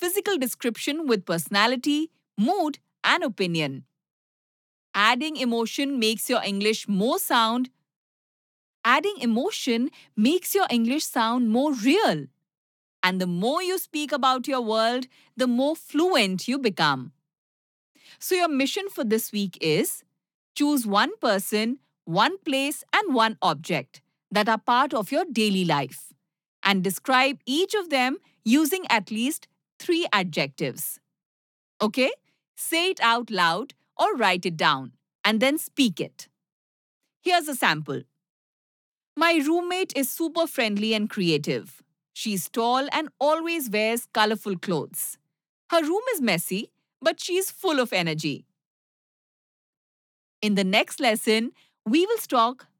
physical description with personality, mood, and opinion. Adding emotion makes your English more sound. Adding emotion makes your English sound more real. And the more you speak about your world, the more fluent you become. So, your mission for this week is choose one person, one place, and one object that are part of your daily life and describe each of them using at least 3 adjectives. Okay? Say it out loud or write it down and then speak it. Here's a sample. My roommate is super friendly and creative. She's tall and always wears colorful clothes. Her room is messy, but she's full of energy. In the next lesson, we will talk